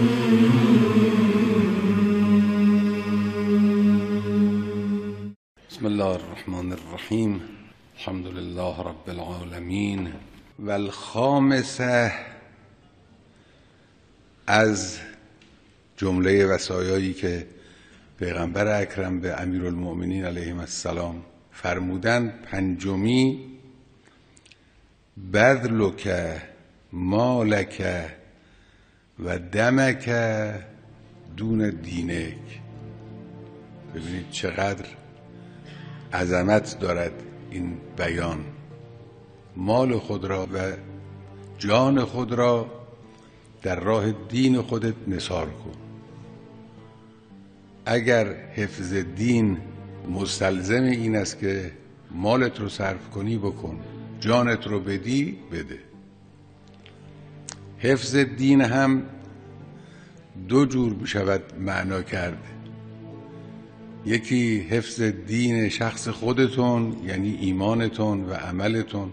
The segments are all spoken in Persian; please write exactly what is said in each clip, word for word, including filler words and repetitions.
بسم الله الرحمن الرحیم. الحمد لله رب العالمین. و الخامسه، از جمله وصایایی که پیغمبر اکرم به امیرالمؤمنین علیهم السلام فرمودند، پنجمی، بذلک مالک و دمک دون دینک. ببینید چقدر عظمت دارد این بیان. مال خود را و جان خود را در راه دین خودت نثار کن. اگر حفظ دین مستلزم این است که مالت رو صرف کنی، بکن. جانت رو بدی، بده. حفظ دین هم دو جور می شود معنا کرد. یکی حفظ دین شخص خودتون، یعنی ایمانتون و عملتون.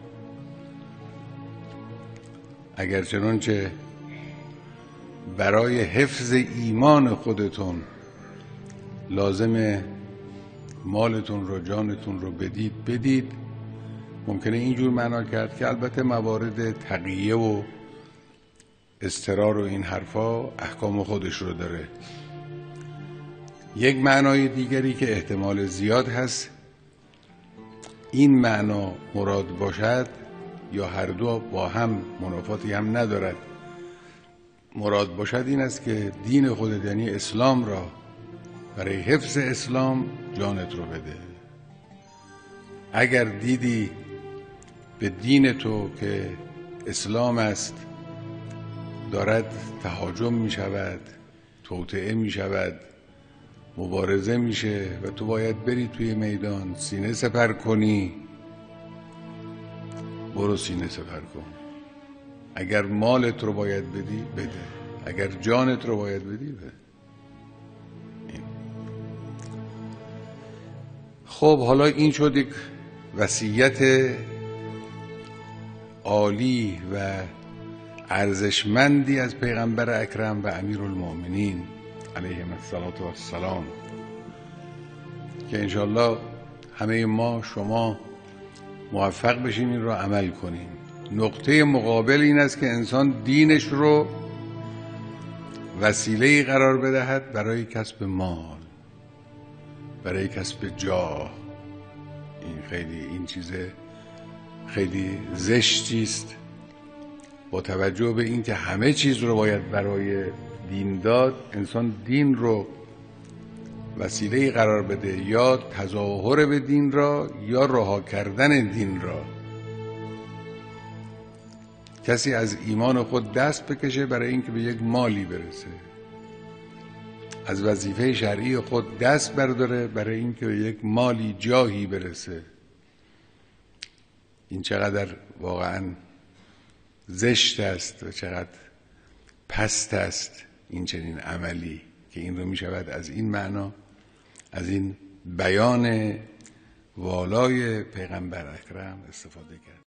اگر چنانچه برای حفظ ایمان خودتون لازم مالتون رو، جانتون رو بدید بدید. ممکنه اینجور معنا کرد که البته موارد تقیه و اضطرار و این حرفا احکام خودش رو داره. یک معنای دیگری که احتمال زیاد هست این معنا مراد باشد، یا هر دو با هم منافاتی هم ندارد، مراد باشد این است که دین خودت یعنی اسلام را برای حفظ اسلام جانت رو بده. اگر دیدی به دین تو که اسلام است دارد تهاجم می شود، توطئه می شود، مبارزه میشه و تو باید بری توی میدان سینه سپر کنی، برو سینه سپر کن. اگر مالت رو باید بدی، بده. اگر جانت رو باید بدی، بده. این. خب حالا این شد یک وصیت عالی و ارزشمندی از پیغمبر اکرم و امیرالمؤمنین علیهم السلام که انشالله همه ما، شما موفق بشیم این رو عمل کنیم. نقطه مقابل این است که انسان دینش رو وسیله‌ای قرار بدهد برای کسب مال، برای کسب جاه. این خیلی این چیز خیلی زشتی است، با توجه به این که همه چیز رو باید برای دین داد. انسان دین رو وسیله‌ای قرار بده، یا تظاهر به دین را یا رها کردن دین را. کسی از ایمان خود دست بکشه برای اینکه به یک مالی برسه، از وظیفه شرعی خود دست برداره برای اینکه به یک مالی، جاهی برسه. این چقدر واقعا زشت است و چقدر پست است این چنین عملی، که این رو می شود از این معنا، از این بیان والای پیغمبر اکرم استفاده کرد.